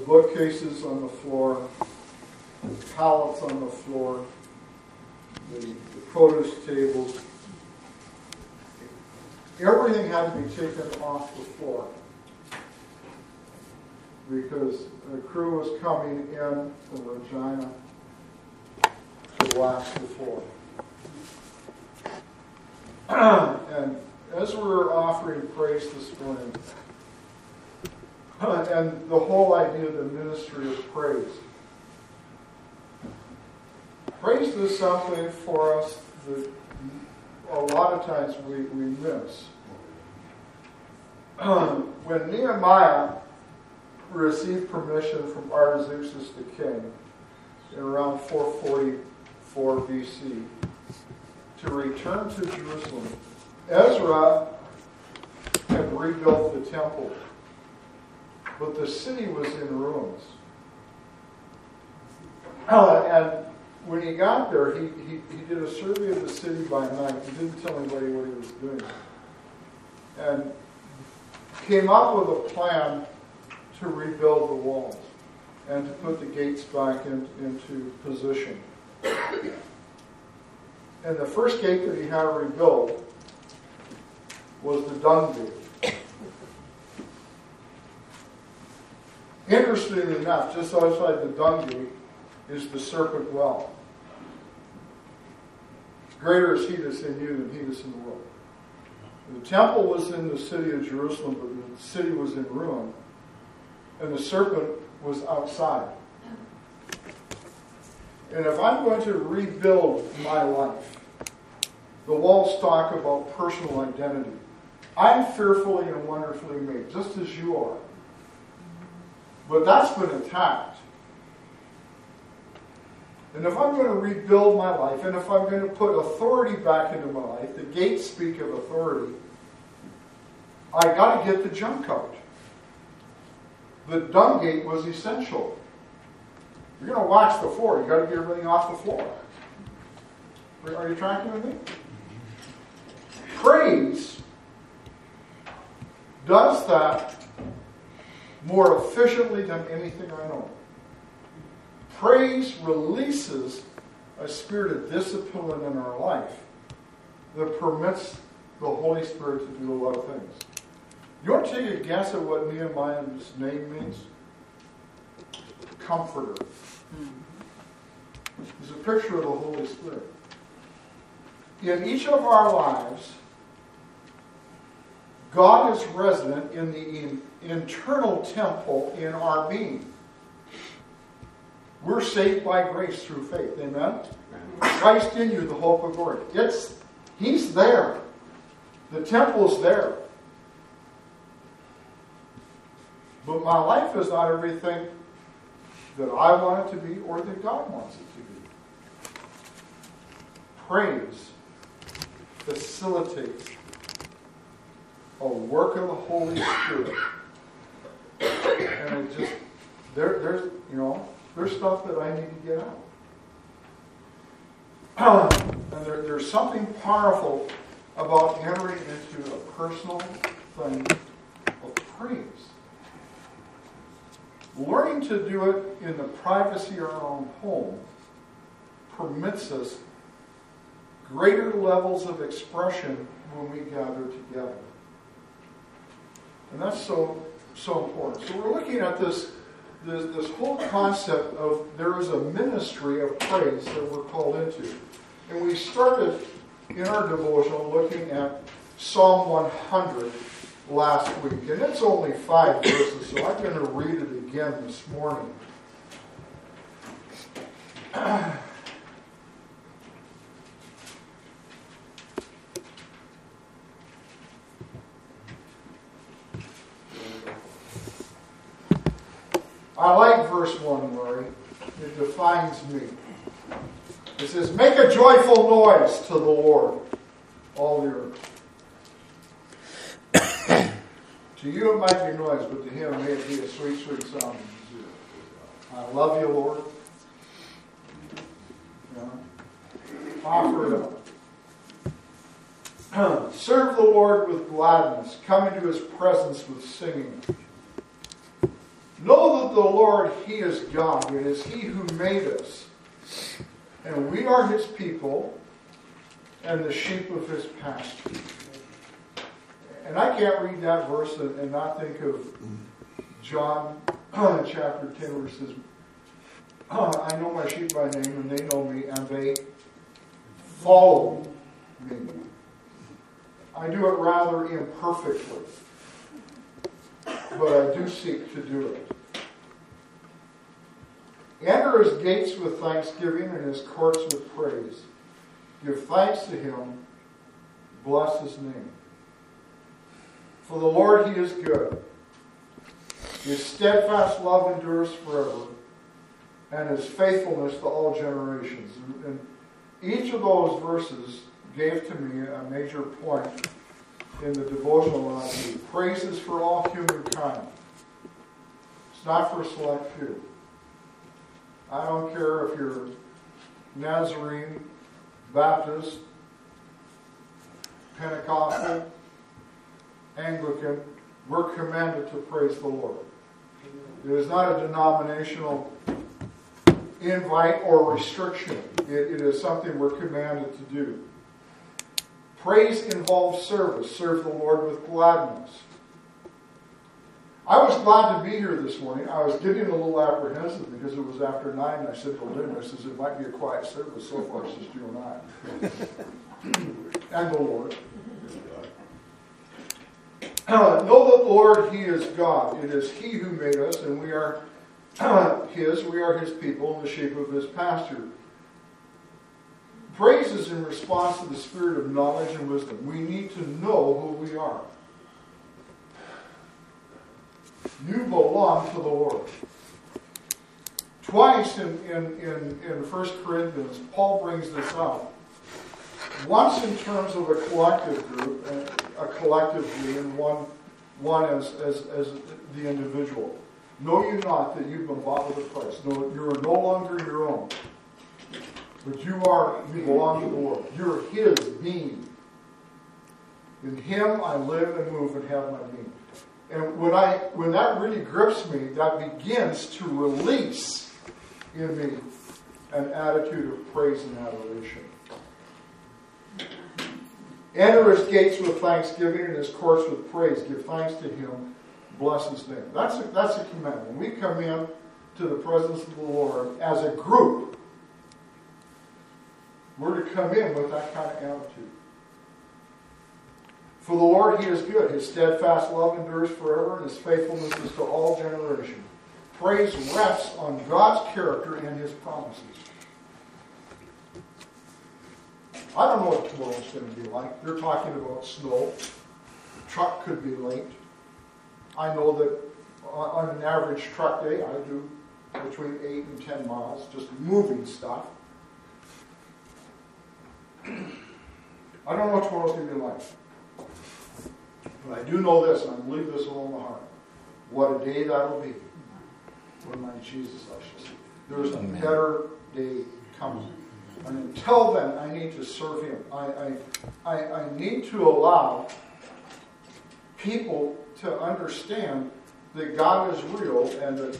bookcases on the floor, the pallets on the floor, the produce tables. Everything had to be taken off the floor because a crew was coming in from Regina to wax the floor. And as we were offering praise this morning, and the whole idea of the ministry of praise. Praise is something for us that a lot of times we miss. When Nehemiah received permission from Artaxerxes the king in around 444 BC to return to Jerusalem, Ezra had rebuilt the temple, but the city was in ruins. And when he got there, he did a survey of the city by night. He didn't tell anybody what he was doing. And came up with a plan to rebuild the walls and to put the gates back into position. And the first gate that he had rebuilt was the Dung Gate. Interestingly enough, just outside the Dung Gate is the Serpent Well. Greater is he that's in you than he that's in the world. The temple was in the city of Jerusalem, but the city was in ruin. And the serpent was outside. And if I'm going to rebuild my life, the walls talk about personal identity. I'm fearfully and wonderfully made, just as you are. But that's been attacked. And if I'm going to rebuild my life, and if I'm going to put authority back into my life, the gates speak of authority, I got to get the junk out. The Dung Gate was essential. You're going to wax the floor. You got to get everything off the floor. Are you tracking with me? Praise does that more efficiently than anything I know. Praise releases a spirit of discipline in our life that permits the Holy Spirit to do a lot of things. You want to take a guess at what Nehemiah's name means? Comforter. It's a picture of the Holy Spirit. In each of our lives, God is resident in the internal temple in our being. We're saved by grace through faith. Amen? Christ in you, the hope of glory. He's there. The temple's there. But my life is not everything that I want it to be or that God wants it to be. Praise facilitates a work of the Holy Spirit. And it just, there's stuff that I need to get out. And there's something powerful about entering into a personal thing of praise. Learning to do it in the privacy of our own home permits us greater levels of expression when we gather together. And that's so important. So we're looking at this whole concept of there is a ministry of praise that we're called into. And we started in our devotional looking at Psalm 100 last week. And it's only 5 verses, so I'm going to read it again this morning. I like verse 1, Murray. It defines me. It says, make a joyful noise to the Lord, all the earth. To you it might be noise, but to him may it be a sweet, sweet sound. I love you, Lord. Offer it up. Serve the Lord with gladness. Come into his presence with singing. Know that the Lord, He is God. It is He who made us. And we are His people and the sheep of His pasture. And I can't read that verse and not think of John chapter 10 where it says, I know my sheep by name and they know me and they follow me. I do it rather imperfectly, but I do seek to do it. Enter His gates with thanksgiving and His courts with praise. Give thanks to Him. Bless His name. For the Lord, He is good. His steadfast love endures forever, and His faithfulness to all generations. And each of those verses gave to me a major point in the devotional I do. Praise is for all humankind. It's not for a select few. I don't care if you're Nazarene, Baptist, Pentecostal, Anglican. We're commanded to praise the Lord. It is not a denominational invite or restriction. It is something we're commanded to do. Praise involves service. Serve the Lord with gladness. I was glad to be here this morning. I was getting a little apprehensive because it was after 9, and I said to Lynn, I says, it might be a quiet service so far, it's just you and I. And the Lord. Know that the Lord, He is God. It is He who made us, and we are His. We are His people and the sheep of His pasture. Praise is in response to the spirit of knowledge and wisdom. We need to know who we are. You belong to the Lord. Twice in 1 Corinthians, Paul brings this up. Once in terms of a collective group, a collectively, and one as the individual. Know you not that you've been bought with a price. No, you are no longer your own. But you belong to the Lord. You're His being. In Him I live and move and have my being. And when that really grips me, that begins to release in me an attitude of praise and adoration. Enter His gates with thanksgiving and His courts with praise. Give thanks to Him. Bless His name. That's a command. When we come in to the presence of the Lord as a group, we're to come in with that kind of attitude. For the Lord, He is good. His steadfast love endures forever, and His faithfulness is to all generations. Praise rests on God's character and His promises. I don't know what tomorrow's going to be like. They're talking about snow. The truck could be late. I know that on an average truck day, I do between 8 and 10 miles, just moving stuff. I don't know what tomorrow's going to be like. But I do know this, and I believe this with all my heart. What a day that'll be. When my Jesus, I shall see. There's a better day coming. And until then, I need to serve Him. I need to allow people to understand that God is real and that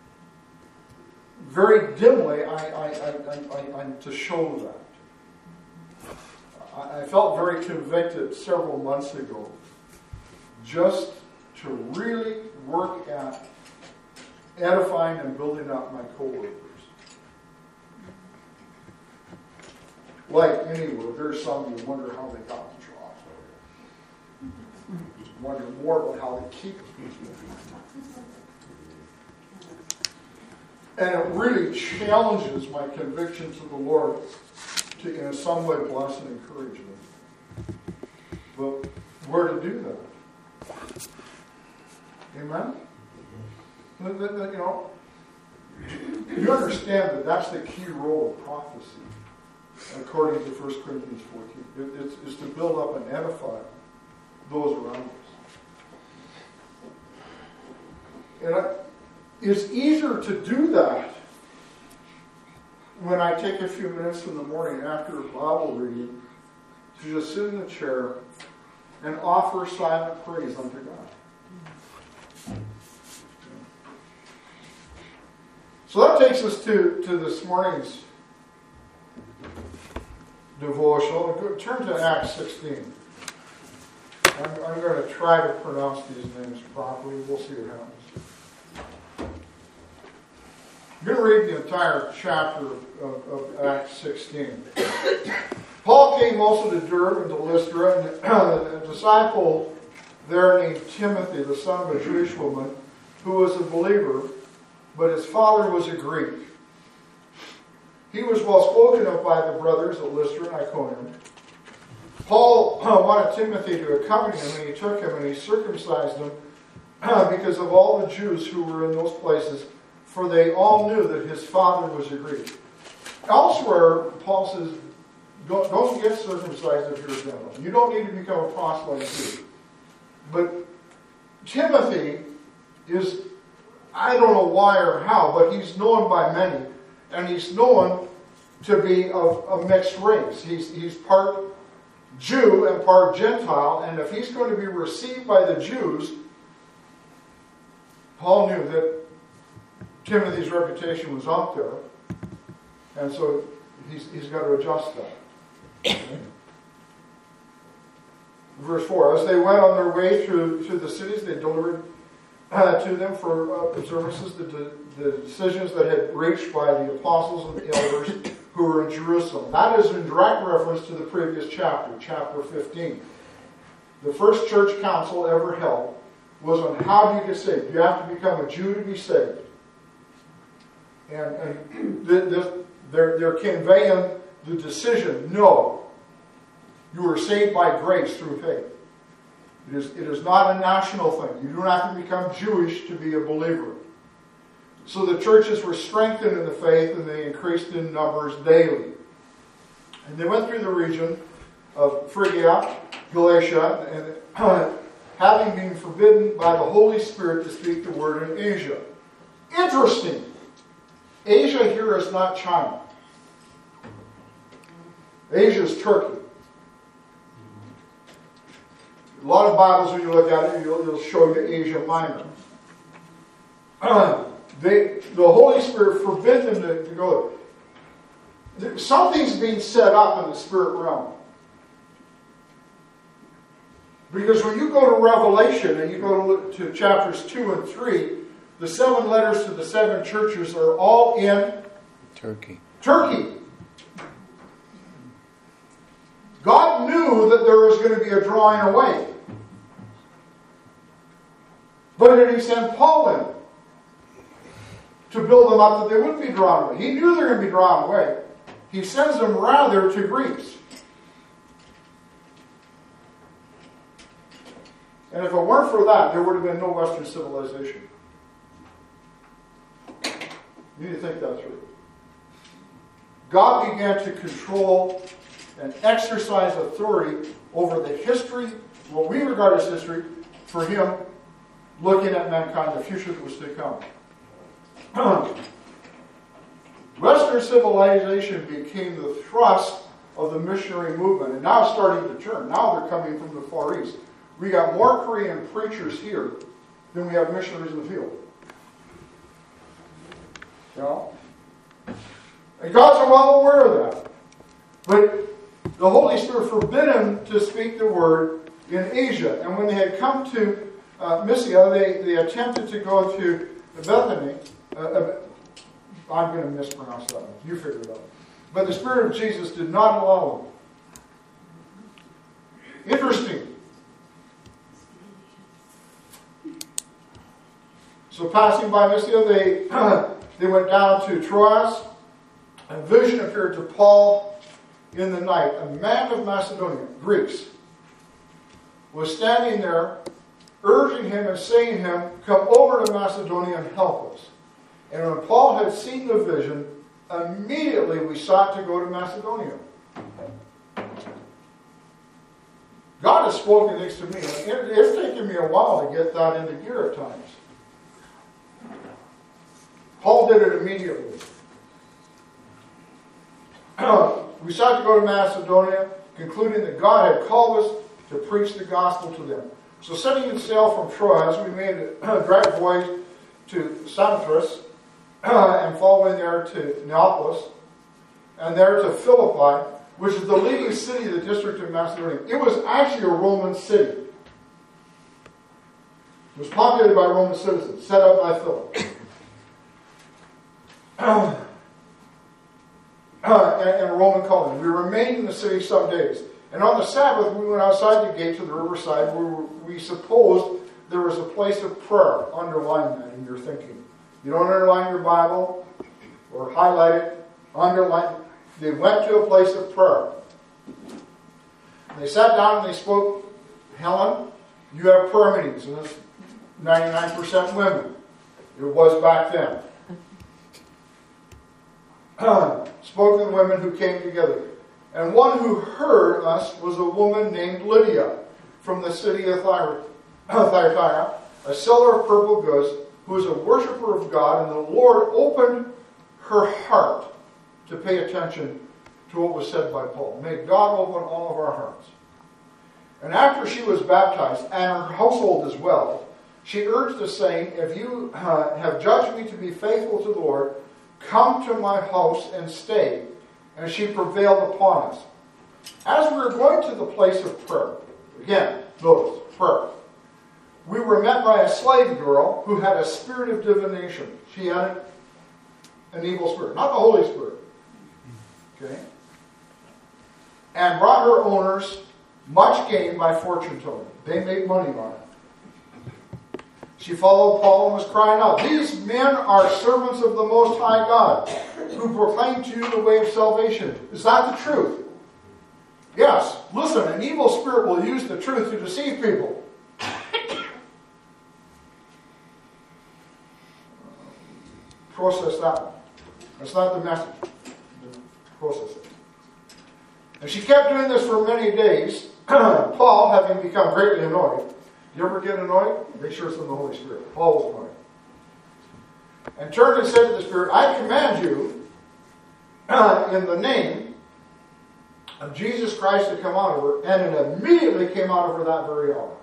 very dimly I'm to show that. I felt very convicted several months ago just to really work at edifying and building up my co-workers. Like anywhere, there's some you wonder how they got the job. Just wonder more about how they keep it. And it really challenges my conviction to the Lord to, in some way, bless and encourage them. But where to do that? Amen? You know, you understand that that's the key role of prophecy, according to 1 Corinthians 14. It's to build up and edify those around us. And it's easier to do that when I take a few minutes in the morning after a Bible reading to just sit in a chair and offer silent praise unto God. So that takes us to this morning's devotional. Turn to Acts 16. I'm going to try to pronounce these names properly. We'll see what happens. I'm going to read the entire chapter of Acts 16. Paul came also to Derbe and to Lystra, and a disciple there named Timothy, the son of a Jewish woman, who was a believer, but his father was a Greek. He was well spoken of by the brothers at Lystra and Iconium. Paul wanted Timothy to accompany him, and he took him and he circumcised him because of all the Jews who were in those places, for they all knew that his father was a Greek. Elsewhere, Paul says, don't get circumcised if you're a Gentile. You don't need to become a proselyte Jew. But Timothy is, I don't know why or how, but he's known by many, and he's known to be of a mixed race. He's part Jew and part Gentile, and if he's going to be received by the Jews, Paul knew that Timothy's reputation was out there, and so he's got to adjust that. Verse 4, as they went on their way through the cities, they delivered to them for observances the decisions that had reached by the apostles and the elders who were in Jerusalem. That is in direct reference to the previous chapter, chapter 15. The first church council ever held was on how do you get saved. You have to become a Jew to be saved. And they're conveying the decision, no, you are saved by grace through faith. It is not a national thing. You don't have to become Jewish to be a believer. So the churches were strengthened in the faith and they increased in numbers daily. And they went through the region of Phrygia, Galatia, and having been forbidden by the Holy Spirit to speak the word in Asia. Interesting. Asia here is not China. Asia is Turkey. A lot of Bibles, when you look at it, it'll show you Asia Minor. The Holy Spirit forbid them to go there. Something's being set up in the spirit realm. Because when you go to Revelation and you go to chapters 2 and 3, the 7 letters to the 7 churches are all in Turkey. God knew that there was going to be a drawing away. But did he send Paul in to build them up that they wouldn't be drawn away? He knew they were going to be drawn away. He sends them rather to Greece. And if it weren't for that, there would have been no Western civilization. You need to think that through. God began to control and exercise authority over the history, what we regard as history, for him looking at mankind, the future that was to come. Western civilization became the thrust of the missionary movement, and now it's starting to turn. Now they're coming from the Far East. We got more Korean preachers here than we have missionaries in the field. You know? And God's well aware of that. But the Holy Spirit forbid him to speak the word in Asia. And when they had come to Mysia, they attempted to go to Bethany. I'm going to mispronounce that one. You figure it out. But the Spirit of Jesus did not allow them. Interesting. So passing by Mysia, they went down to Troas. A vision appeared to Paul in the night. A man of Macedonia, Greeks, was standing there, urging him and saying to him, "Come over to Macedonia and help us." And when Paul had seen the vision, immediately we sought to go to Macedonia. God has spoken things to me. It's taken me a while to get that into gear at times. Paul did it immediately. We sought to go to Macedonia, concluding that God had called us to preach the gospel to them. So setting sail from Troas, we made a direct voyage to Samothrace, and following there to Neapolis, and there to Philippi, which is the leading city of the district of Macedonia. It was actually a Roman city. It was populated by Roman citizens, set up by Philip. And a Roman colony. We remained in the city some days. And on the Sabbath, we went outside the gate to the riverside where we supposed there was a place of prayer. Underline that in your thinking. You don't underline your Bible or highlight it. Underline. They went to a place of prayer. And they sat down and they spoke, Helen, you have prayer meetings. And it's 99% women. It was back then. Spoke to the women who came together. And one who heard us was a woman named Lydia from the city of Thyatira, a seller of purple goods, who was a worshiper of God, and the Lord opened her heart to pay attention to what was said by Paul. May God open all of our hearts. And after she was baptized, and her household as well, she urged us, saying, if you have judged me to be faithful to the Lord, come to my house and stay. And she prevailed upon us. As we were going to the place of prayer, again, notice, prayer, we were met by a slave girl who had a spirit of divination. She had an evil spirit, not the Holy Spirit. Okay? And brought her owners much gain by fortune telling. They made money on it. She followed Paul and was crying out, these men are servants of the Most High God, who proclaim to you the way of salvation. Is that the truth? Yes. Listen, an evil spirit will use the truth to deceive people. Process that one. That's not the message. Process it. And she kept doing this for many days. Paul, having become greatly annoyed. You ever get annoyed? Make sure it's from the Holy Spirit. Paul was annoyed. And turned and said to the Spirit, I command you, in the name of Jesus Christ, to come out of her. And it immediately came out of her that very hour.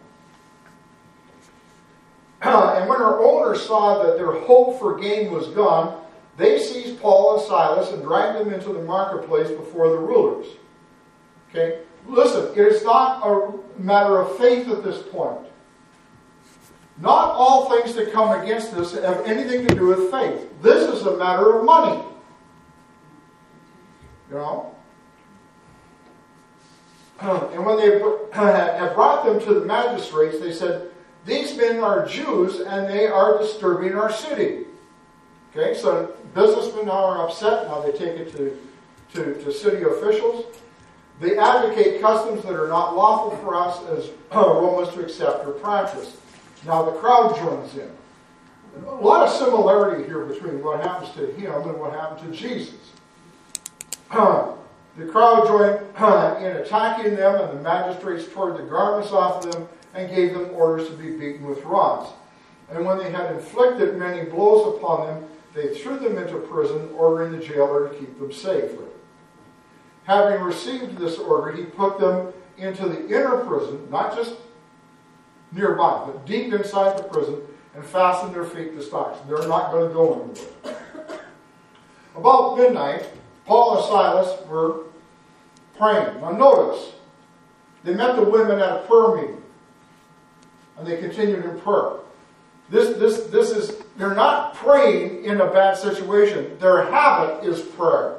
And when her owners saw that their hope for gain was gone, they seized Paul and Silas and dragged them into the marketplace before the rulers. Okay? Listen, it is not a matter of faith at this point. Not all things that come against us have anything to do with faith. This is a matter of money. You know? And when they had brought them to the magistrates, they said, these men are Jews and they are disturbing our city. Okay, so businessmen now are upset. Now they take it to city officials. They advocate customs that are not lawful for us as Romans to accept or practice. Now the crowd joins in. A lot of similarity here between what happens to him and what happened to Jesus. The crowd joined in attacking them, and the magistrates tore the garments off them and gave them orders to be beaten with rods. And when they had inflicted many blows upon them, they threw them into prison, ordering the jailer to keep them safely. Having received this order, he put them into the inner prison, not just nearby, but deep inside the prison, and fastened their feet to stocks. They're not going to go anywhere. About midnight, Paul and Silas were praying. Now notice, they met the women at a prayer meeting, and they continued in prayer. This is, they're not praying in a bad situation. Their habit is prayer.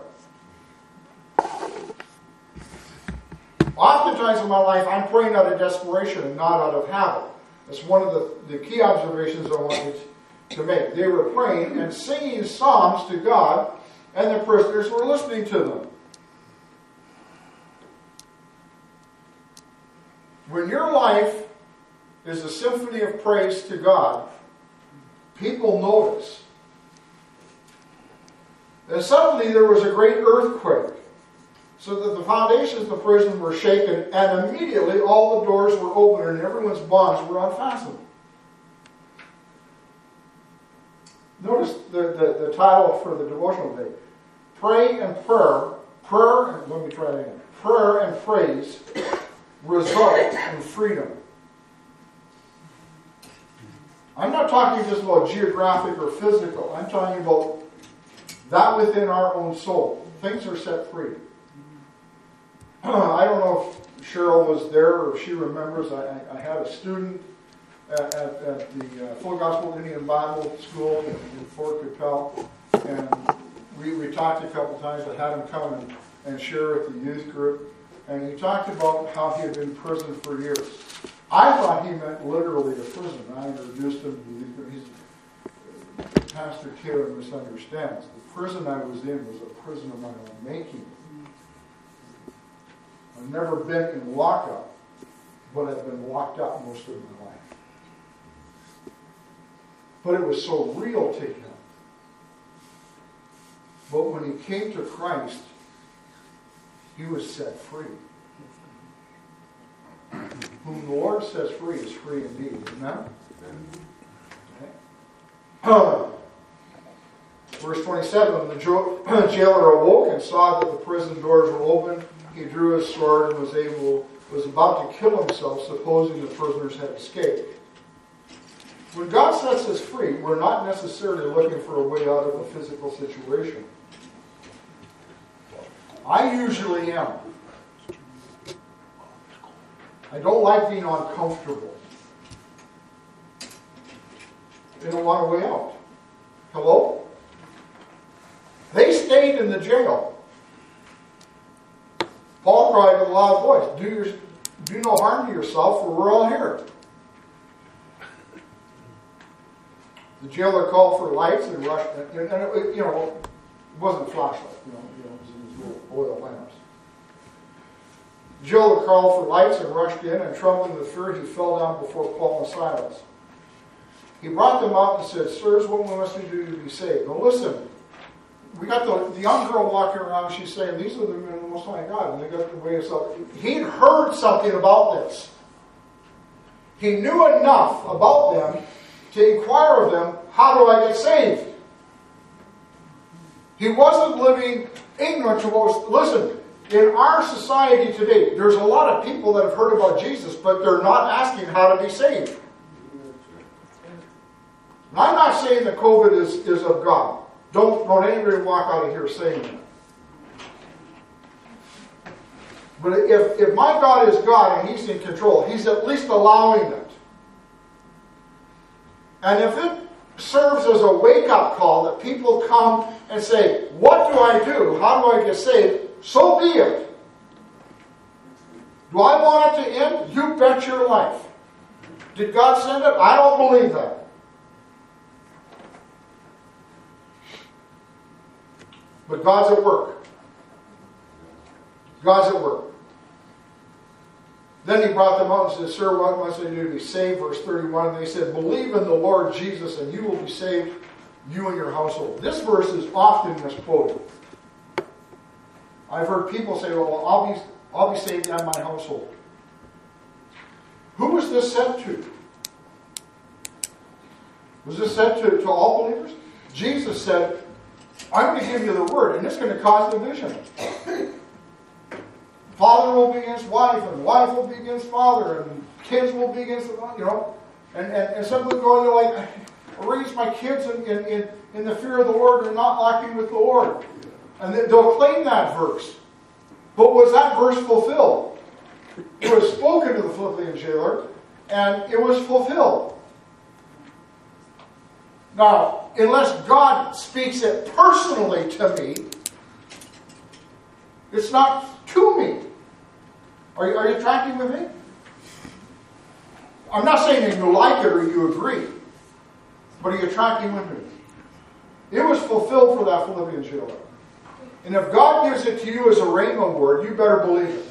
Oftentimes in my life, I'm praying out of desperation and not out of habit. That's one of the key observations I want you to make. They were praying and singing psalms to God, and the prisoners were listening to them. When your life is a symphony of praise to God, people notice. And suddenly there was a great earthquake, so that the foundations of the prison were shaken, and immediately all the doors were opened and everyone's bonds were unfastened. Notice the title for the devotional today. Pray and prayer. Let me try that again. Prayer and praise result in freedom. I'm not talking just about geographic or physical. I'm talking about that within our own soul, things are set free. I don't know if Cheryl was there or if she remembers. I had a student at the Full Gospel Indian Bible School in Fort Capel, and we talked a couple times. I had him come and share with the youth group, and he talked about how he had been in prison for years. I thought he meant literally a prison. I introduced him to the youth group. Pastor Taylor misunderstands. The prison I was in was a prison of my own making. I've never been in lockup, but I've been locked up most of my life. But it was so real to him. But when he came to Christ, he was set free. Whom the Lord sets free is free indeed. Amen? Okay. Verse 27, the jailer awoke and saw that the prison doors were open. He drew his sword and was about to kill himself, supposing the prisoners had escaped. When God sets us free, we're not necessarily looking for a way out of a physical situation. I usually am. I don't like being uncomfortable. I don't want a way out. Hello? They stayed in the jail. Paul cried with a loud voice, do no harm to yourself, for we're all here. The jailer called for lights and rushed, and it wasn't a flashlight, it was these little oil lamps. The jailer called for lights and rushed in, and trembling with fear, he fell down before Paul and Silas. He brought them out and said, Sirs, what must we do to be saved? Now listen, we got the young girl walking around, she's saying, these are the men of the Most High God, and they got the way of something. He'd heard something about this. He knew enough about them to inquire of them, how do I get saved? He wasn't living ignorant to what was... Listen, in our society today, there's a lot of people that have heard about Jesus, but they're not asking how to be saved. And I'm not saying that COVID is of God. Don't anybody walk out of here saying that. But if my God is God and He's in control, He's at least allowing it. And if it serves as a wake-up call that people come and say, what do I do? How do I get saved? So be it. Do I want it to end? You bet your life. Did God send it? I don't believe that. But God's at work. God's at work. Then he brought them out and said, Sir, what must I do to be saved? Verse 31, and they said, Believe in the Lord Jesus and you will be saved, you and your household. This verse is often misquoted. I've heard people say, well, I'll be saved and my household. Who was this said to? Was this said to all believers? Jesus said, I'm going to give you the word, and it's going to cause division. Father will be against wife, and wife will be against father, and kids will be against the and some people go, they're like, I raised my kids in the fear of the Lord and not lacking with the Lord. And they'll claim that verse. But was that verse fulfilled? It was spoken to the Philippian jailer, and it was fulfilled. Now, unless God speaks it personally to me, it's not to me. Are you tracking with me? I'm not saying that you like it or you agree, but are you tracking with me? It was fulfilled for that Philippian jailer. And if God gives it to you as a rhema word, you better believe it.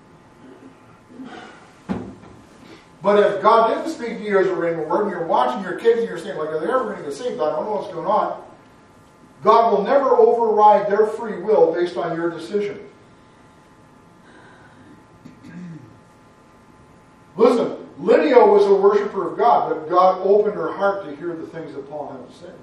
But if God didn't speak to you as a rhema word, and you're watching your kids and you're saying, like, are they ever going to get saved? I don't know what's going on. God will never override their free will based on your decision. Listen, Lydia was a worshiper of God, but God opened her heart to hear the things that Paul had to say.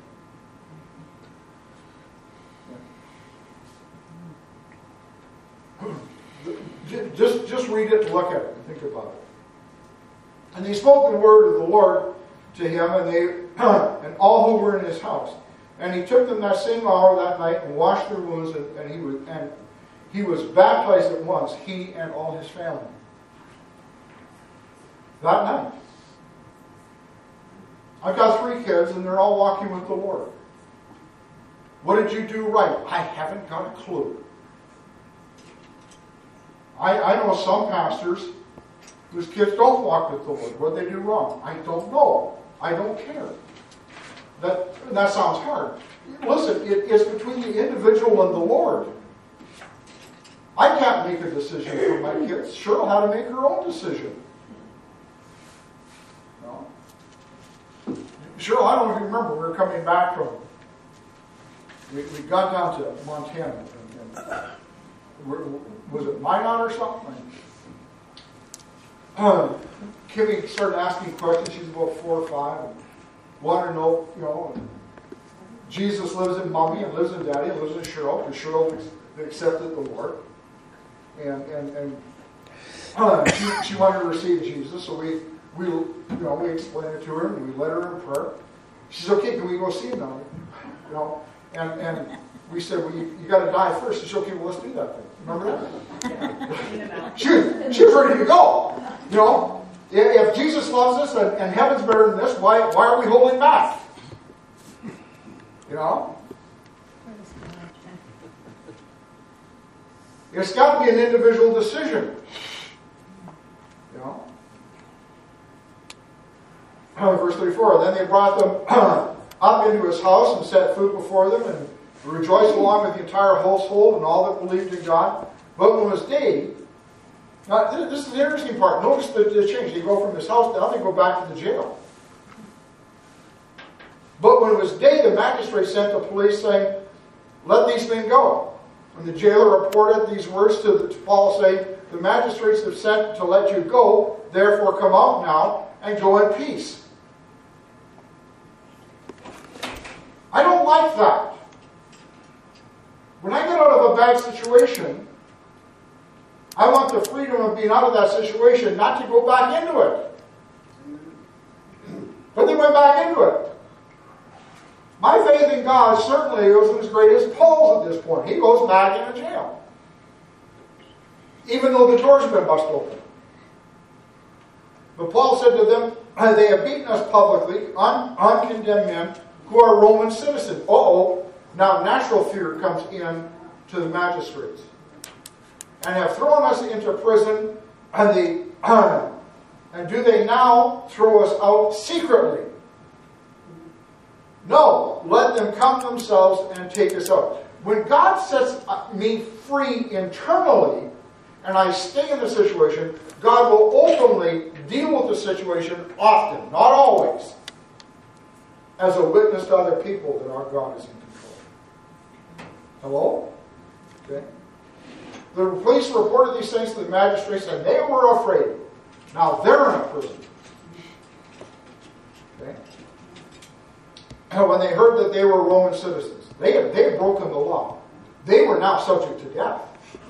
Just read it and look at it and think about it. And he spoke the word of the Lord to him and all who were in his house. And he took them that same hour that night and washed their wounds, and he was baptized at once, he and all his family. That night. I've got 3 kids, and they're all walking with the Lord. What did you do right? I haven't got a clue. I know some pastors whose kids don't walk with the Lord. What did they do wrong? I don't know. I don't care. That sounds hard. Listen, it's between the individual and the Lord. I can't make a decision for my kids. Cheryl had to make her own decision. No? Cheryl, I don't know if you remember, we were coming back from, we got down to Montana. Was it Minot or something? Kimmy started asking questions. She's about 4 or 5. And wanted to know, Jesus lives in Mommy and lives in Daddy and lives in Cheryl, because Cheryl accepted the Lord. And she wanted to receive Jesus, so we explained it to her and we led her in prayer. She said, "Okay, can we go see him now?" And we said, "Well, you got to die first." She said, "Okay, well, let's do that then." Remember that? She was ready to go. If Jesus loves us and heaven's better than this, why are we holding back? It's got to be an individual decision. Verse 34, then they brought them up into his house and set food before them and rejoiced along with the entire household and all that believed in God. But when it was day, now this is the interesting part. Notice the change. They go from his house, now they go back to the jail. But when it was day, the magistrate sent the police saying, "Let these men go." When the jailer reported these words to Paul, saying, "The magistrates have sent to let you go, therefore come out now and go in peace." I don't like that. When I get out of a bad situation, I want the freedom of being out of that situation, not to go back into it. But they went back into it. My faith in God certainly isn't as great as Paul's at this point. He goes back into jail. Even though the doors have been busted open. But Paul said to them, "They have beaten us publicly, uncondemned men who are Roman citizens." Now natural fear comes in to the magistrates. "And have thrown us into prison, and do they now throw us out secretly? No, let them come themselves and take us out." When God sets me free internally, and I stay in the situation, God will openly deal with the situation often, not always, as a witness to other people that our God is in control. Hello? Okay. The police reported these things to the magistrates, and they were afraid. Now they're in a prison. Okay. And when they heard that they were Roman citizens, they had broken the law. They were now subject to death.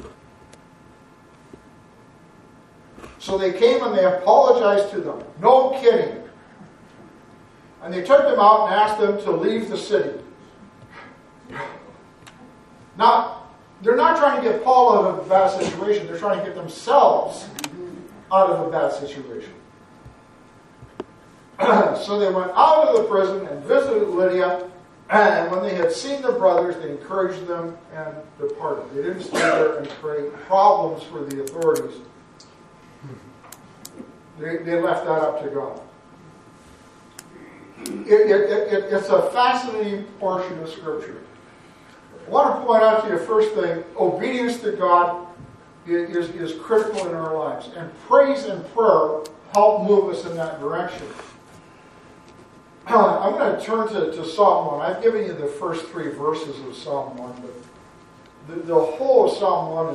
So they came and they apologized to them. No kidding. And they took them out and asked them to leave the city. Now, they're not trying to get Paul out of a bad situation. They're trying to get themselves out of a bad situation. So they went out of the prison and visited Lydia. And when they had seen the brothers, they encouraged them and departed. They didn't stay there and create problems for the authorities. They left that up to God. It's a fascinating portion of Scripture. I want to point out to you, first thing, obedience to God is critical in our lives. And praise and prayer help move us in that direction. I'm going to turn to Psalm 1. I've given you the first 3 verses of Psalm 1, but the whole of Psalm 1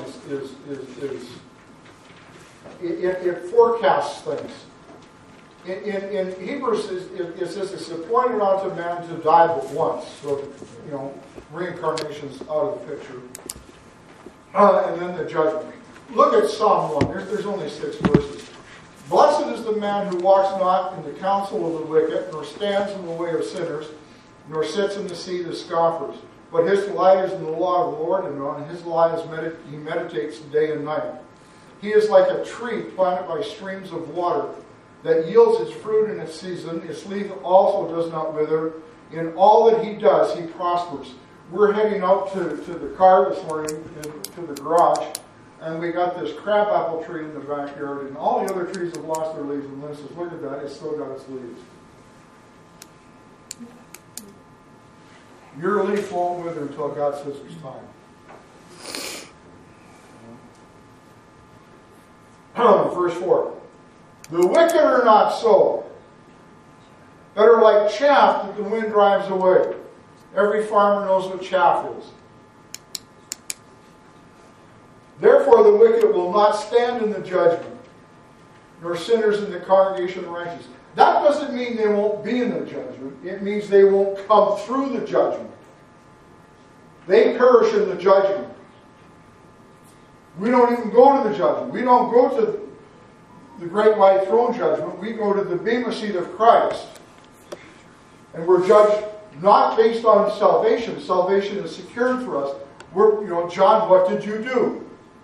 it forecasts things. In Hebrews, it says it's appointed unto man to die but once. So, reincarnation's out of the picture. And then the judgment. Look at Psalm 1. There's only 6 verses. "Blessed is the man who walks not in the counsel of the wicked, nor stands in the way of sinners, nor sits in the seat of scoffers. But his delight is in the law of the Lord, and on his law he meditates day and night. He is like a tree planted by streams of water, that yields its fruit in its season. Its leaf also does not wither. In all that he does, he prospers. We're heading out to the car this morning, to the garage, and we got this crabapple tree in the backyard, and all the other trees have lost their leaves. And Lynn says, look at that, it's still got its leaves. Your leaf won't wither until God says it's time. Verse 4. The wicked are not so, but are like chaff that the wind drives away. Every farmer knows what chaff is. Therefore the wicked will not stand in the judgment, nor sinners in the congregation of the righteous. That doesn't mean they won't be in the judgment. It means they won't come through the judgment. They perish in the judgment. We don't even go to the judgment. We don't go to the great white throne judgment. We go to the bema seat of Christ. And we're judged not based on salvation. Salvation is secured for us. John, what did you do?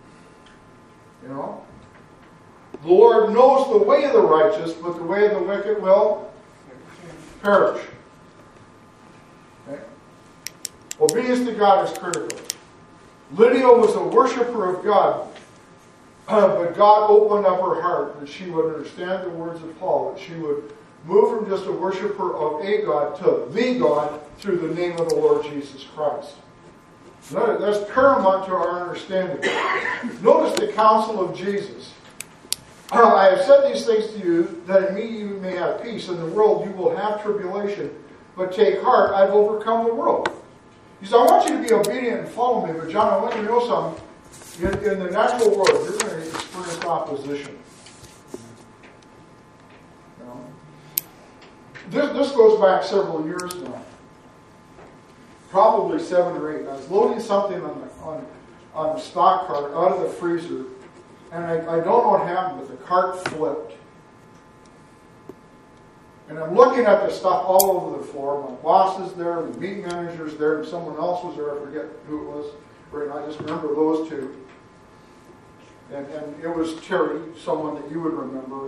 The Lord knows the way of the righteous, but the way of the wicked will perish. Okay? Obedience to God is critical. Lydia was a worshiper of God, but God opened up her heart that she would understand the words of Paul, that she would move from just a worshiper of a God to the God through the name of the Lord Jesus Christ. That's paramount to our understanding. Notice the counsel of Jesus. I have said these things to you, that in me you may have peace. In the world you will have tribulation, but take heart, I've overcome the world. He said, I want you to be obedient and follow me, but John, I want you to know something. In the natural world, you're going to experience opposition. This goes back several years now. Probably 7 or 8. I was loading something on the stock cart out of the freezer, and I don't know what happened, but the cart flipped. And I'm looking at the stuff all over the floor. My boss is there, the meeting manager's there, and someone else was there. I forget who it was. I just remember those two. And it was Terry, someone that you would remember.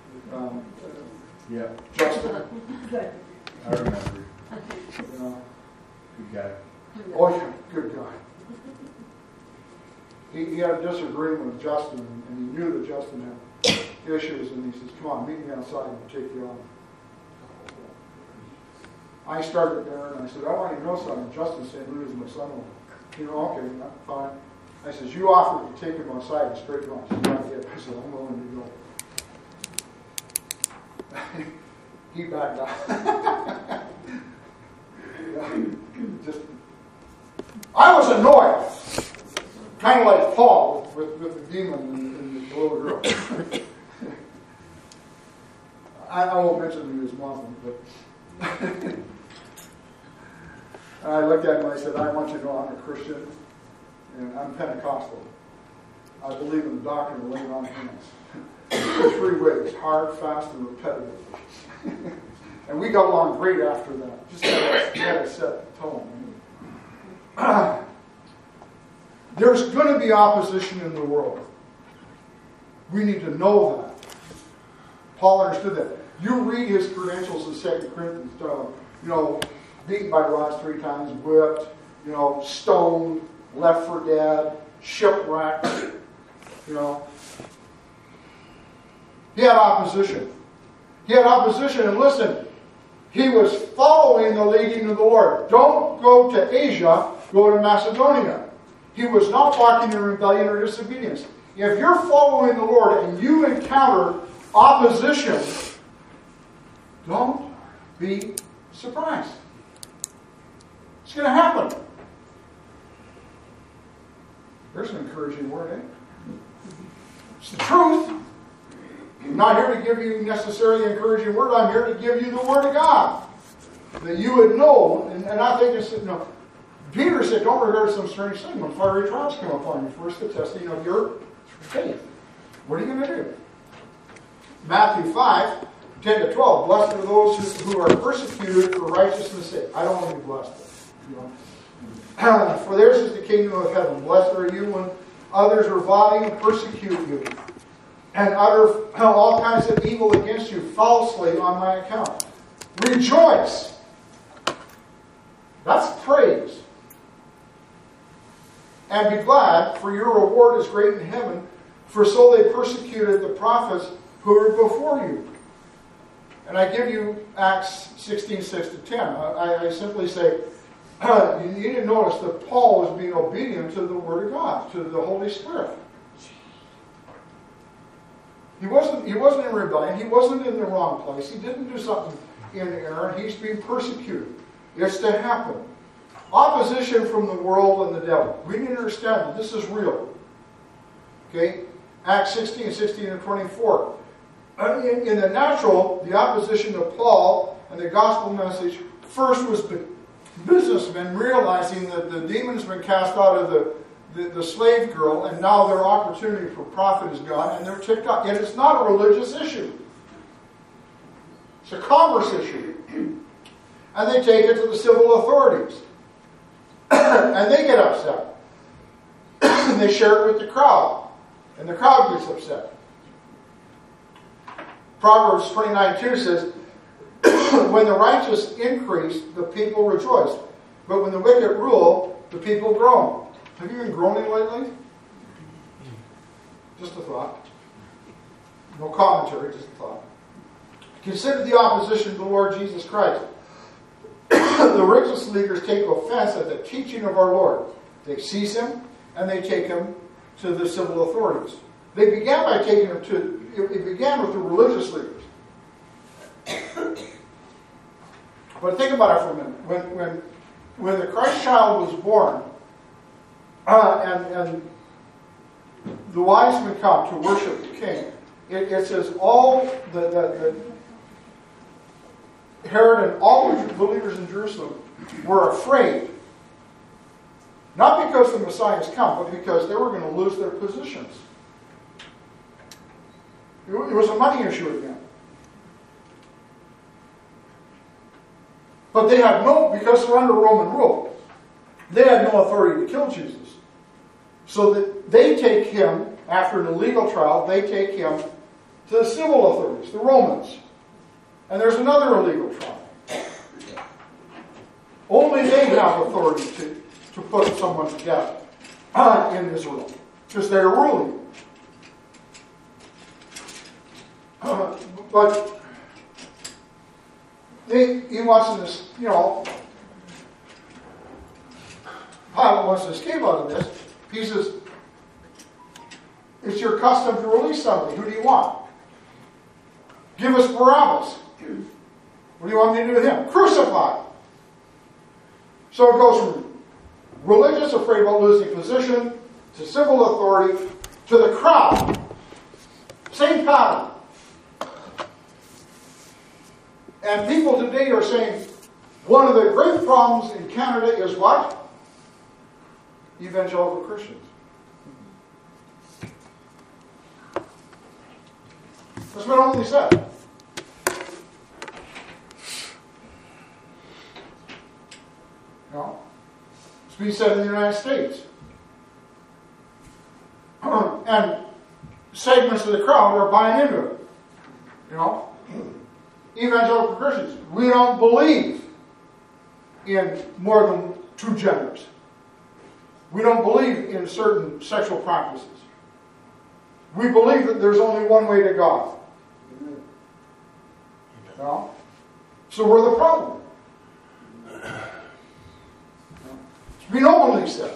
Yeah. Justin. I remember. Good guy. Oh, yeah, good guy. He had a disagreement with Justin, and he knew that Justin had issues, and he says, come on, meet me outside and take you on. I started there, and I said, I want you to know something. Justin St. Louis is my son-in-law. Okay, fine. I says, you offered to take him outside and straighten him out. He said, not yet. I said, I'm willing to go. He backed out. I was annoyed. Kind of like Paul with the demon and the little girl. I won't mention his mom, but I looked at him and I said, I want you to know I'm a Christian and I'm Pentecostal. I believe in the doctrine of laying on hands. In 3 ways: hard, fast, and repetitive. And we got along great after that. Just had a set tone. There's going to be opposition in the world. We need to know that. Paul understood that. You read his credentials in 2 Corinthians, beaten by rods 3 times, whipped, stoned, left for dead, shipwrecked, He had opposition. And listen, he was following the leading of the Lord. Don't go to Asia, go to Macedonia. He was not walking in rebellion or disobedience. If you're following the Lord and you encounter opposition, don't be surprised. It's going to happen. There's an encouraging word, eh? It's the truth. I'm not here to give you necessarily an encouraging word. I'm here to give you the Word of God. That you would know, and I think it's, Peter said, don't regard some strange thing when fiery trials come upon you. First, the testing of your faith. What are you going to do? Matthew 5, 10 to 12, blessed are those who are persecuted for righteousness' sake. I don't want to be blessed. You know. For theirs is the kingdom of heaven. Blessed are you when others revile and persecute you, and utter all kinds of evil against you falsely on my account. Rejoice. That's praise. And be glad, for your reward is great in heaven, for so they persecuted the prophets who were before you. And I give you Acts 16, 6 to 10. I simply say, you need to notice that Paul was being obedient to the Word of God, to the Holy Spirit. He wasn't in rebellion. He wasn't in the wrong place. He didn't do something in error. He's being persecuted. It's to happen. Opposition from the world and the devil. We need to understand that this is real. Okay? Acts 16, 16 and 24. In the natural, the opposition to Paul and the gospel message first was businessmen realizing that the demon's been cast out of the slave girl, and now their opportunity for profit is gone, and they're ticked off. And it's not a religious issue. It's a commerce issue. And they take it to the civil authorities. And they get upset. And they share it with the crowd. And the crowd gets upset. Proverbs 29:2 says, when the righteous increase, the people rejoice. But when the wicked rule, the people groan. Have you been groaning lately? Just a thought. No commentary, just a thought. Consider the opposition to the Lord Jesus Christ. The religious leaders take offense at the teaching of our Lord. They seize him and they take him to the civil authorities. They began by taking him to, it began with the religious leaders. But think about it for a minute. When the Christ child was born, and the wise men come to worship the king, it says all the Herod and all the leaders in Jerusalem were afraid. Not because the Messiah has come, but because they were going to lose their positions. It was a money issue again. But they had because they're under Roman rule, they had no authority to kill Jesus. So that they take him, after an illegal trial, they take him to the civil authorities, the Romans. And there's another illegal trial. Only they have authority to put someone to death in Israel, because they're ruling. But he wants this, Pilate wants to escape out of this. He says, it's your custom to release somebody. Who do you want? Give us Barabbas. What do you want me to do with him? Crucify. So it goes from religious, afraid about losing position, to civil authority, to the crowd. Same pattern. And people today are saying, one of the great problems in Canada is what? Evangelical Christians. That's what only said. It's being said in the United States. And segments of the crowd are buying into it. Evangelical Christians, we don't believe in more than two genders. We don't believe in certain sexual practices. We believe that there's only one way to God. So we're the problem. We know what he said.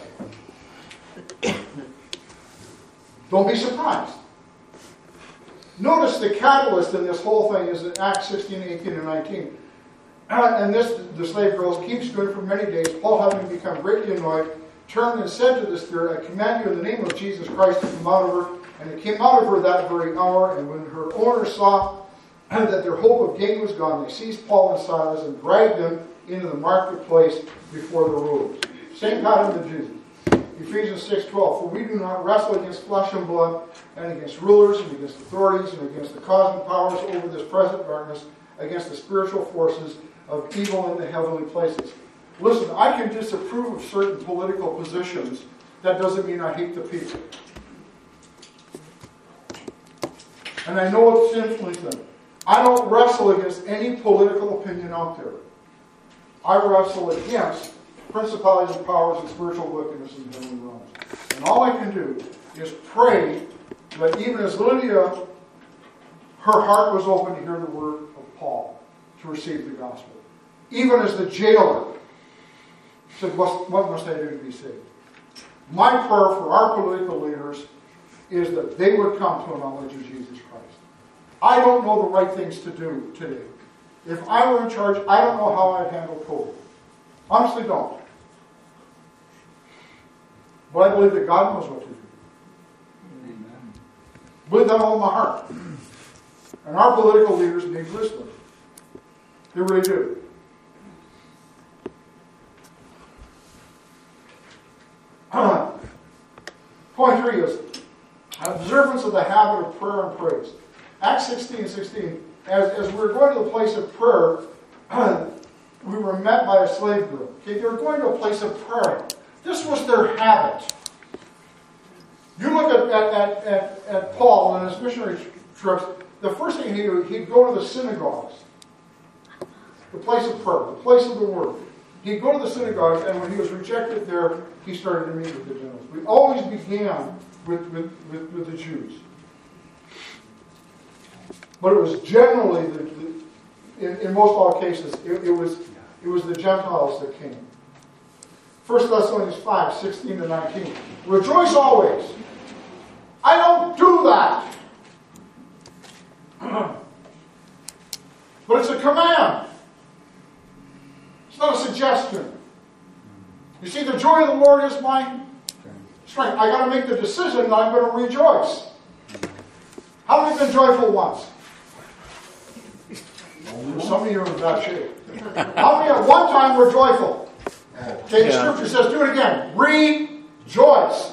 Don't be surprised. Notice the catalyst in this whole thing is in Acts 16, 18, and 19. And the slave girl keeps doing for many days. Paul, having become greatly annoyed, turned and said to the spirit, I command you in the name of Jesus Christ to come out of her. And it came out of her that very hour. And when her owners saw that their hope of gain was gone, they seized Paul and Silas and dragged them into the marketplace before the rulers. Same pattern to Jesus. Ephesians 6:12, for we do not wrestle against flesh and blood, and against rulers, and against authorities, and against the cosmic powers over this present darkness, against the spiritual forces of evil in the heavenly places. Listen, I can disapprove of certain political positions. That doesn't mean I hate the people. And I know it's sinful. I don't wrestle against any political opinion out there. I wrestle against principalities and powers and spiritual wickedness in the heavenly realms. And all I can do is pray that even as Lydia, her heart was open to hear the word of Paul, to receive the gospel. Even as the jailer said, what must I do to be saved? My prayer for our political leaders is that they would come to a knowledge of Jesus Christ. I don't know the right things to do today. If I were in charge, I don't know how I'd handle COVID. Honestly don't. But I believe that God knows what to do. Amen. I believe that with all my heart. And our political leaders need wisdom. They really do. Point 3 is observance of the habit of prayer and praise. Acts 16:16. As we were going to the place of prayer, we were met by a slave girl. Okay, they were going to a place of prayer. This was their habit. You look at Paul and his missionary trips. The first thing he'd go to the synagogues, the place of prayer, the place of the word. He'd go to the synagogues, and when he was rejected there, he started to meet with the Gentiles. We always began with the Jews. But it was generally, in most all cases, it was the Gentiles that came. 1 Thessalonians 5:16-19. Rejoice always. I don't do that. But it's a command. It's not a suggestion. You see, the joy of the Lord is my strength. I got to make the decision that I'm going to rejoice. How many have been joyful once? Some of you are in bad shape. How many at one time were joyful? Okay, the scripture says, do it again. Rejoice.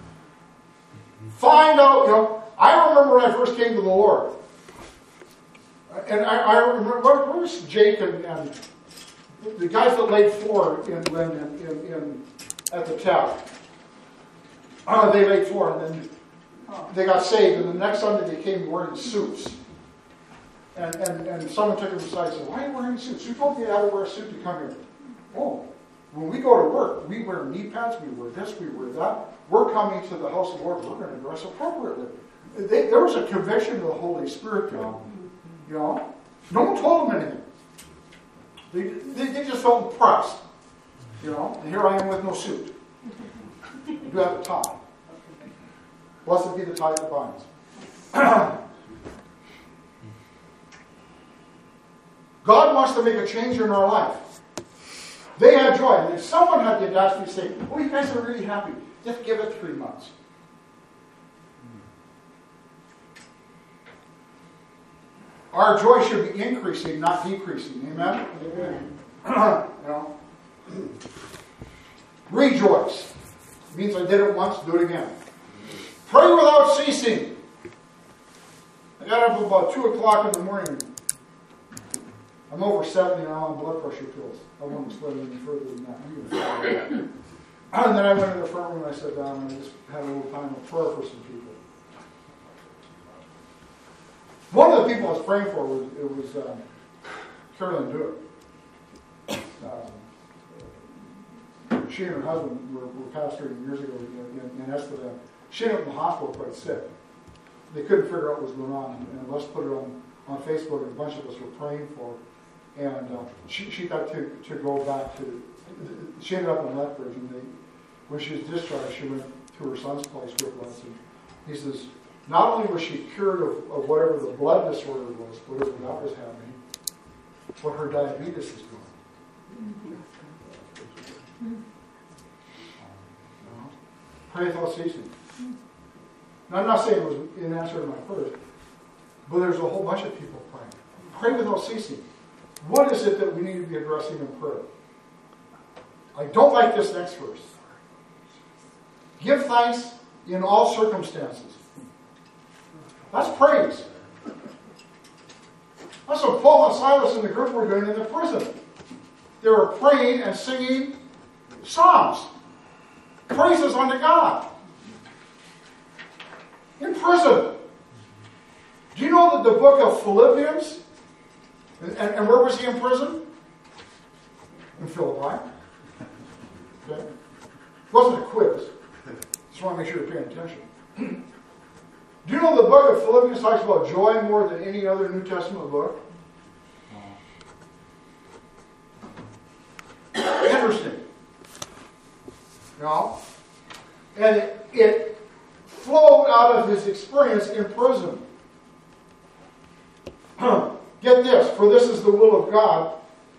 Find out, I remember when I first came to the Lord. And I remember, where was Jake and the guys that laid floor at the tap? They laid floor, and then they got saved, and the next Sunday they came wearing suits. And someone took them aside and said, why are you wearing suits? Who told you I had to wear a suit to come here? Oh, when we go to work, we wear knee pads, we wear this, we wear that. We're coming to the house of the Lord, we're going to dress appropriately. There was a conviction of the Holy Spirit, though. No one told them anything. They just felt impressed. And here I am with no suit. I do have a tie. Blessed be the tie that binds. God wants to make a change in our life. They had joy. And if someone had the audacity to say, oh, you guys are really happy, just give it 3 months. Our joy should be increasing, not decreasing. Amen? Amen. Rejoice. It means I did it once, do it again. Pray without ceasing. I got up about 2 o'clock in the morning. I'm over 70 now on blood pressure pills. I won't explain any further than that. And then I went to the front room and I sat down and I just had a little time of prayer for some people. One of the people I was praying for was Carolyn Dewitt. She and her husband were pastoring years ago in Esplanade. She ended up in the hospital quite sick. They couldn't figure out what was going on, and Les put it on Facebook, and a bunch of us were praying for her. And she got to go back to, she ended up in Lethbridge, and when she was discharged, she went to her son's place with Les. And he says, not only was she cured of whatever the blood disorder was, whatever that was happening, but her diabetes is gone. Pray without ceasing. Now, I'm not saying it was in answer to my prayers, but there's a whole bunch of people praying. Pray without ceasing. What is it that we need to be addressing in prayer? I don't like this next verse. Give thanks in all circumstances. That's praise. That's what Paul and Silas and the group were doing in the prison. They were praying and singing psalms. Praises unto God. In prison. Do you know that the book of Philippians, and where was he in prison? In Philippi. Okay. It wasn't a quiz. Just want to make sure you're paying attention. Do you know the book of Philippians talks about joy more than any other New Testament book? Interesting. You know? And it flowed out of his experience in prison. Get this, for this is the will of God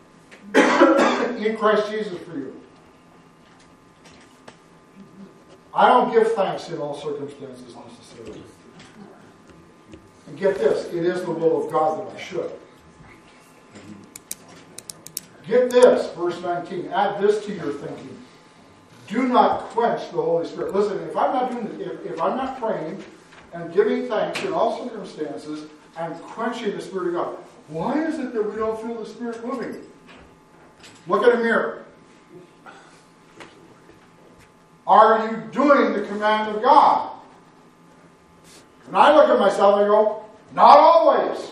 in Christ Jesus for you. I don't give thanks in all circumstances necessarily. And get this, it is the will of God that I should. Get this, verse 19, add this to your thinking. Do not quench the Holy Spirit. Listen, if I'm not doing this, if I'm not praying and giving thanks in all circumstances, I'm quenching the Spirit of God. Why is it that we don't feel the Spirit moving? Look at a mirror. Are you doing the command of God? And I look at myself and I go, not always.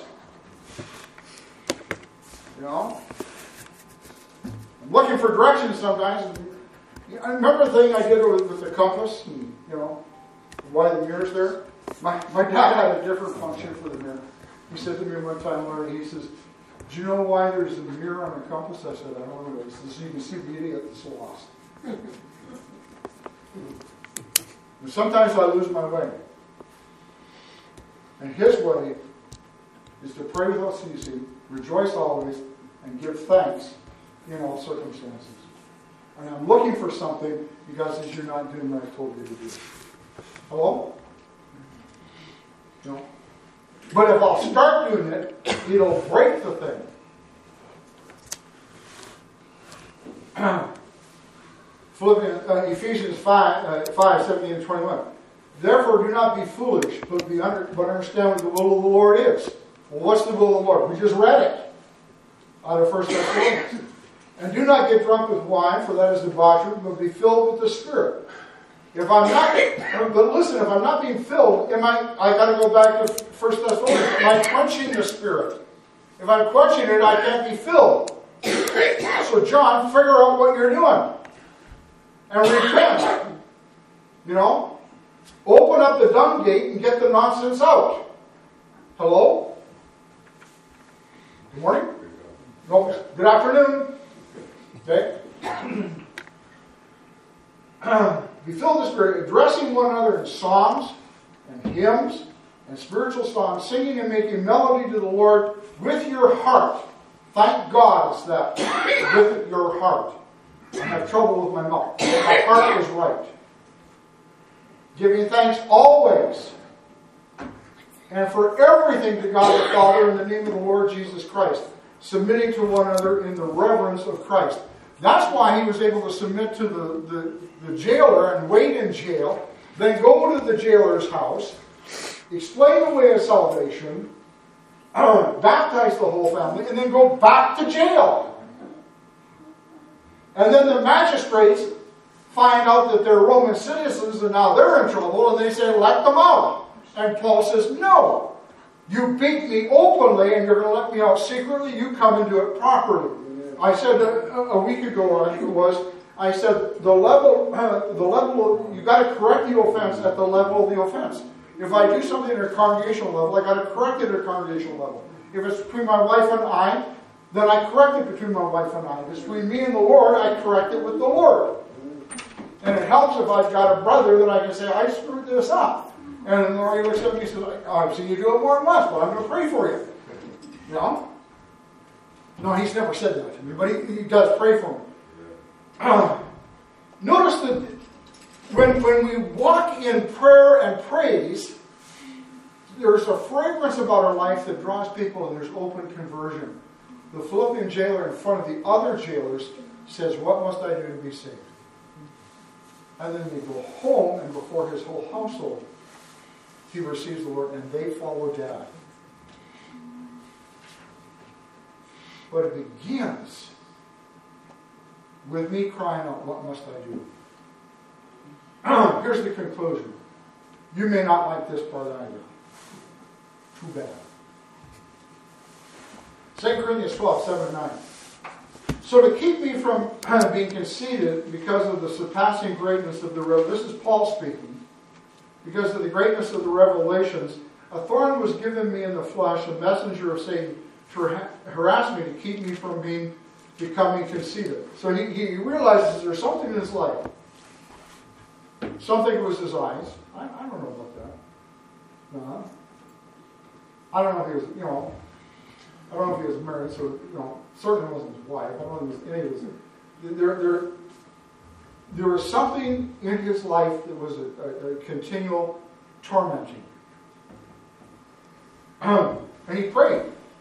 You know? I'm looking for directions sometimes. I remember the thing I did with the compass, and, you know, why the mirror's there. My dad had a different function for the mirror. He said to me one time, Larry, he says, do you know why there's a mirror on a compass? I said, I don't know. He says, so you can see the idiot that's lost. And sometimes I lose my way. And his way is to pray without ceasing, rejoice always, and give thanks in all circumstances. And I'm looking for something because you're not doing what I told you to do. Hello? No. But if I'll start doing it, it'll break the thing. Ephesians 5:17 and 21. Therefore, do not be foolish, but understand what the will of the Lord is. Well, what's the will of the Lord? We just read it out of 1 Thessalonians. And do not get drunk with wine, for that is debauchery, but be filled with the Spirit. If I'm not, but listen, if I'm not being filled, I got to go back to 1 Thessalonians. Am I quenching the Spirit? If I'm quenching it, I can't be filled. So, John, figure out what you're doing. And repent. You know? Open up the dung gate and get the nonsense out. Hello? Good morning? No. Good afternoon. Okay? Be filled with the Spirit, addressing one another in psalms and hymns and spiritual songs, singing and making melody to the Lord with your heart. Thank God it's that. With your heart. I have trouble with my mouth. My heart is right. Giving thanks always and for everything to God the Father in the name of the Lord Jesus Christ, submitting to one another in the reverence of Christ. That's why he was able to submit to the jailer and wait in jail, then go to the jailer's house, explain the way of salvation, baptize the whole family, and then go back to jail. And then the magistrates find out that they're Roman citizens and now they're in trouble, and they say, let them out. And Paul says, no. You beat me openly and you're going to let me out secretly. You come and do it properly. I said a week ago, I think it was, I said the level, you got to correct the offense at the level of the offense. If I do something at a congregational level, I got to correct it at a congregational level. If it's between my wife and I, then I correct it between my wife and I. If it's between me and the Lord, I correct it with the Lord. And it helps if I've got a brother that I can say, I screwed this up. And the Lord looks at me and says, I've seen you do it more than once, but I'm going to pray for you. You know? No, he's never said that to me, but he does pray for me. Notice that when we walk in prayer and praise, there's a fragrance about our life that draws people, and there's open conversion. The Philippian jailer in front of the other jailers says, what must I do to be saved? And then they go home, and before his whole household, he receives the Lord, and they follow Dad. But it begins with me crying out, what must I do? Here's the conclusion. You may not like this part either. Too bad. 2 Corinthians 12, 7 and 9. So to keep me from being conceited because of the surpassing greatness of the revelation, this is Paul speaking, because of the greatness of the revelations, a thorn was given me in the flesh, a messenger of Satan, to harass me, to keep me from becoming conceited. So he realizes there's something in his life. Something was his eyes. I don't know about that. No. I don't know if he was, I don't know if he was married, so, certainly wasn't his wife. I don't know if he was any of his. There was something in his life that was a continual tormenting. And he prayed.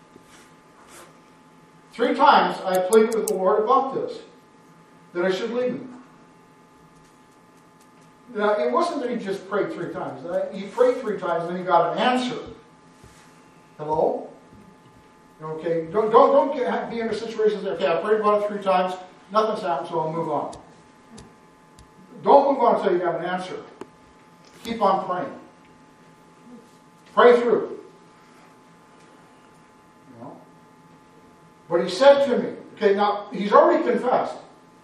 3 times I pleaded with the Lord about this, that I should leave him. Now, it wasn't that he just prayed 3 times. He prayed 3 times and then he got an answer. Hello? Okay, don't be in a situation that, okay, I prayed about it 3 times, nothing's happened, so I'll move on. Don't move on until you got an answer. Keep on praying. Pray through. But he said to me, okay, now, he's already confessed.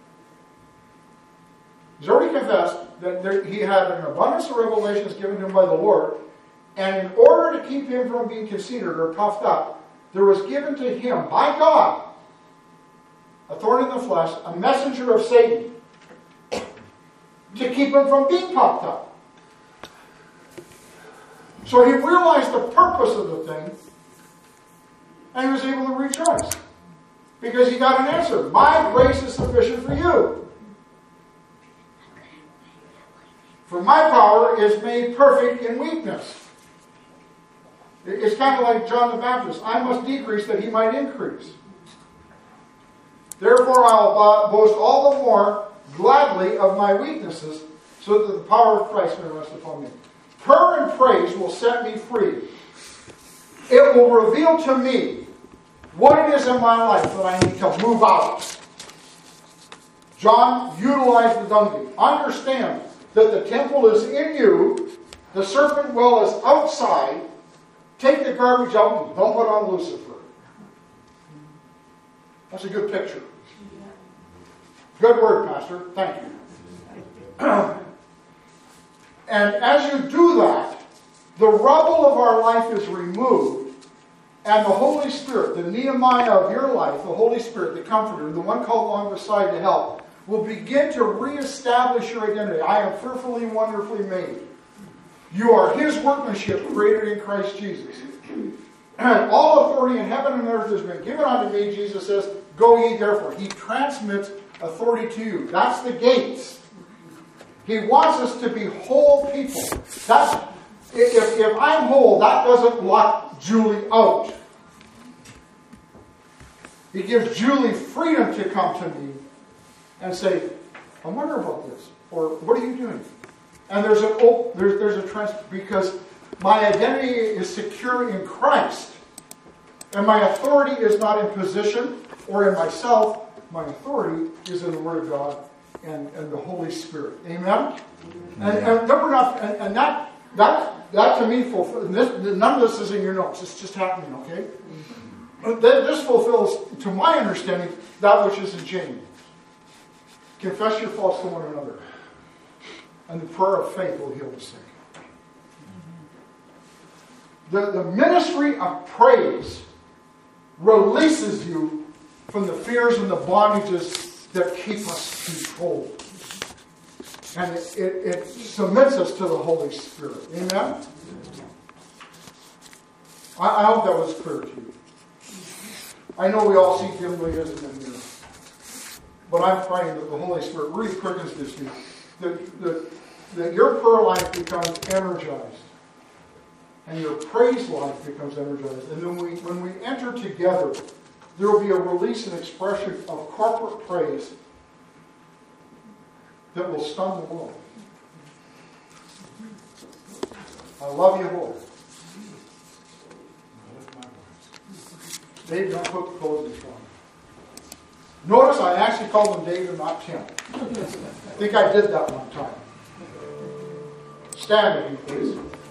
He's already confessed that he had an abundance of revelations given to him by the Lord, and in order to keep him from being conceited or puffed up, there was given to him, by God, a thorn in the flesh, a messenger of Satan, to keep him from being puffed up. So he realized the purpose of the thing, and he was able to rejoice. Because he got an answer. My grace is sufficient for you. For my power is made perfect in weakness. It's kind of like John the Baptist. I must decrease that he might increase. Therefore I'll boast all the more gladly of my weaknesses, so that the power of Christ may rest upon me. Prayer and praise will set me free. It will reveal to me what it is in my life that I need to move out. John utilized the donkey. Understand that the temple is in you, the serpent well is outside. Take the garbage out and dump it on Lucifer. That's a good picture. Good word, Pastor. Thank you. And as you do that, the rubble of our life is removed, and the Holy Spirit, the Nehemiah of your life, the Holy Spirit, the Comforter, the one called along beside to help, will begin to reestablish your identity. I am fearfully and wonderfully made. You are His workmanship created in Christ Jesus. And all authority in heaven and earth has been given unto me, Jesus says, go ye therefore. He transmits authority to you. That's the gates. He wants us to be whole people. If I'm whole, that doesn't lock Julie out. He gives Julie freedom to come to me and say, I wonder about this, or what are you doing? And there's a trans, because my identity is secure in Christ, and my authority is not in position or in myself. My authority is in the Word of God and the Holy Spirit. Amen. And number enough, and that to me fulfills. None of this is in your notes. It's just happening. Okay. This fulfills, to my understanding, that which is in James. Confess your faults to one another, and the prayer of faith will heal the sick. The ministry of praise releases you from the fears and the bondages that keep us controlled. And it submits us to the Holy Spirit. Amen? I hope that was clear to you. I know we all see dimly as in the mirror. But I'm praying that the Holy Spirit really quickens this to you. That your prayer life becomes energized. And your praise life becomes energized. And then when we enter together, there will be a release and expression of corporate praise that will stun the world. I love you, Lord. Dave, don't put the closing for me. Notice I actually called him Dave and not Tim. I think I did that one time. Stand with me, please.